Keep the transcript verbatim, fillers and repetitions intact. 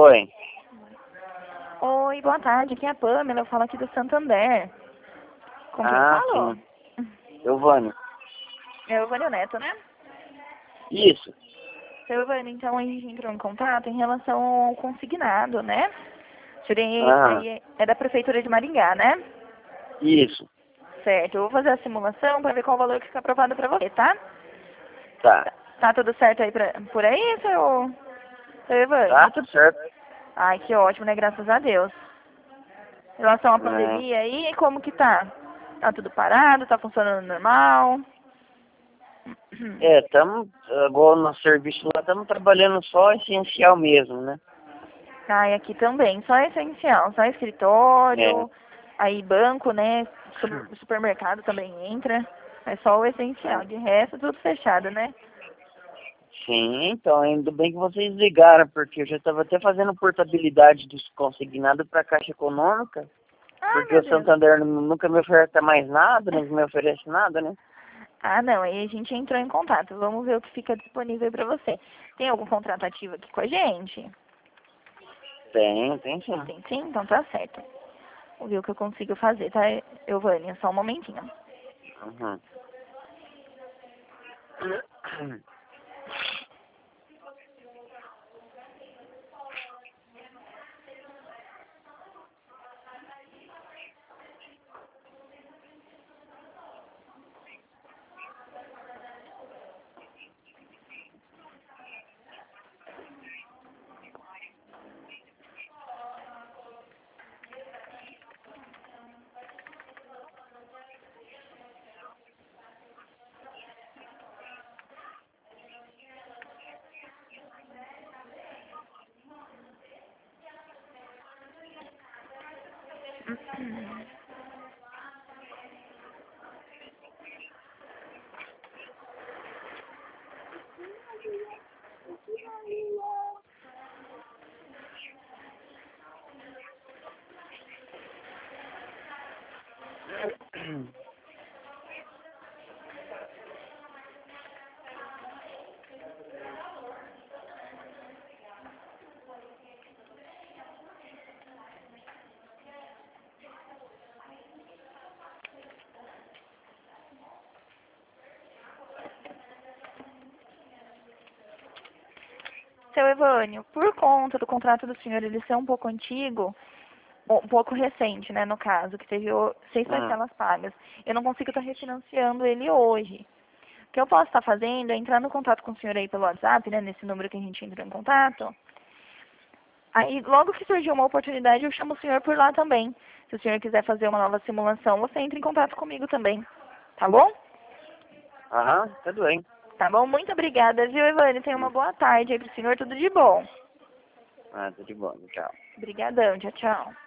Oi. Oi, boa tarde. Aqui é a Pamela. Eu falo aqui do Santander. Com quem Ah, eu falo? sim. Giovanni. É o Vânio Neto, né? Isso. Seu Evânio, então a gente entrou em contato em relação ao consignado, né? Tirei, Ah, é, é da Prefeitura de Maringá, né? isso. Certo. Eu vou fazer a simulação para ver qual o valor que fica aprovado para você, tá? Tá. Tá, tá tudo certo aí pra, por aí, seu, seu Evânio? Tá tudo certo. Ai, que ótimo, né? Graças a Deus. Em relação à É, pandemia aí, como que tá? Tá tudo parado? Tá funcionando normal? é estamos, agora no serviço lá, estamos trabalhando só essencial mesmo, né? Ai, aqui também, só essencial, só É. escritório, aí banco, né? Su- Supermercado também entra, é só o essencial, É. de resto tudo fechado, né? Sim, então, ainda bem que vocês ligaram, porque eu já estava até fazendo portabilidade dos consignados para a Caixa Econômica, Ah, porque meu o Deus. Santander nunca me oferta mais nada, não me oferece nada, né? Ah, não, aí a gente entrou em contato, vamos ver o que fica disponível para você. Tem algum contrato ativo aqui com a gente? Tem, tem sim. Tem sim? Então tá certo. Vou ver o que eu consigo fazer, tá, Euvânia? Só um momentinho. Uhum. Seu Evânio, por conta do contrato do senhor ele ser um pouco antigo, um pouco recente, né, no caso, que teve o- seis Hum. parcelas pagas, eu não consigo estar refinanciando ele hoje. O que eu posso estar fazendo é entrar no contato com o senhor aí pelo WhatsApp, né, nesse número que a gente entrou em contato. Aí, logo que surgir uma oportunidade, eu chamo o senhor por lá também. Se o senhor quiser fazer uma nova simulação, você entra em contato comigo também. Tá bom? Aham, tudo bem. Tá bom? Muito obrigada, viu, Evânio? Tenha uma Hum. boa tarde aí pro senhor. Tudo de bom. Ah, tudo de bom, tchau. Obrigadão. Tchau, tchau.